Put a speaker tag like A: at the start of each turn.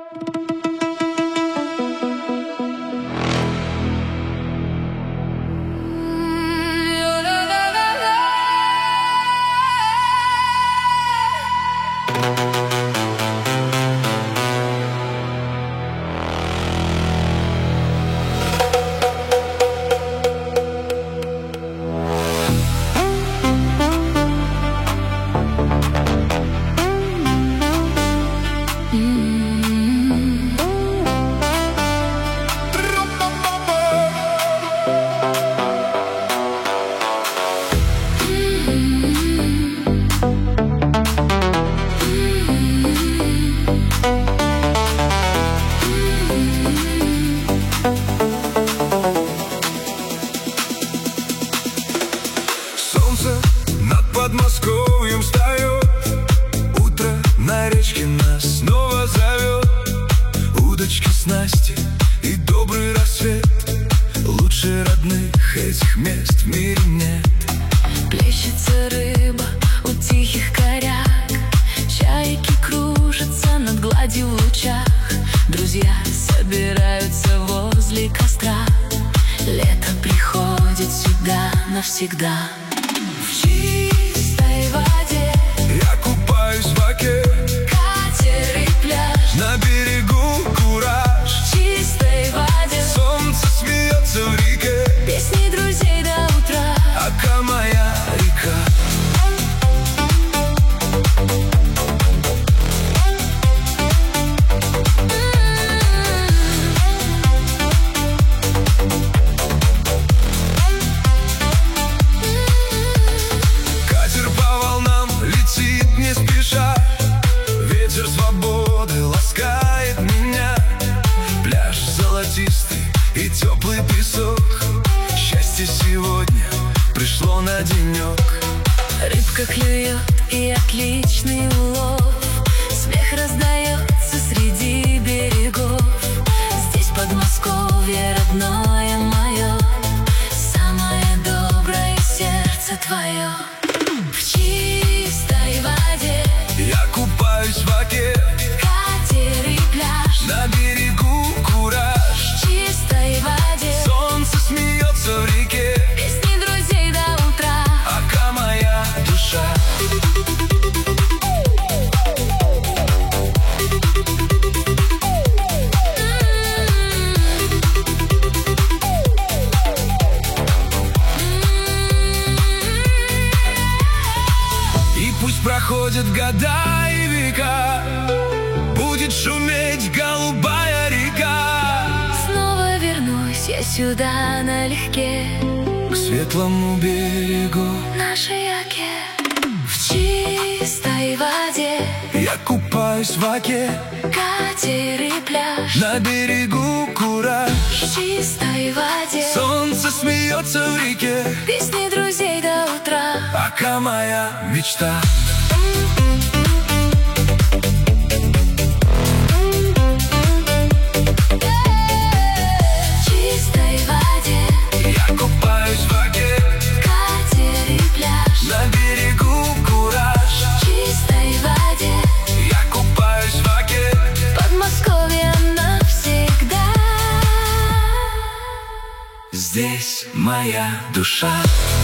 A: Над Подмосковьем встает, утро на речке нас снова зовет. Удочки, снасти и добрый рассвет, лучше родных этих мест в мире нет.
B: Плещется рыба у тихих коряк, чайки кружатся над гладью в лучах. Друзья собираются возле костра, лето приходит сюда навсегда. В чистой воде
A: я купаюсь в оке,
B: катер и пляж,
A: на берегу кураж.
B: в чистой воде
A: Солнце смеется в реке,
B: песни друзей до утра.
A: Ока моя река. Ветер свободы ласкает меня, пляж золотистый и теплый песок. Счастье сегодня пришло на денек.
B: Рыбка клюет и отличный улов, смех раздается среди берегов. Здесь Подмосковье родное мое, самое доброе сердце твое. В чистой воде
A: я купаюсь в оке,
B: катер и пляж,
A: на берегу кураж.
B: в чистой воде
A: Солнце смеется в реке,
B: песни друзей до утра.
A: Ока моя душа. И пусть проходят года и века, будет шуметь голубая река.
B: Снова вернусь я сюда налегке,
A: К светлому берегу
B: нашей оке. В чистой воде
A: я купаюсь в оке,
B: катер и пляж,
A: на берегу кураж.
B: в чистой воде
A: Солнце смеется в реке,
B: песни друзей до утра.
A: Ока моя мечта.
B: В чистой воде
A: Я купаюсь в оке,
B: катер и пляж,
A: на берегу кураж.
B: в чистой воде
A: Я купаюсь в оке,
B: Подмосковье навсегда.
A: здесь моя душа.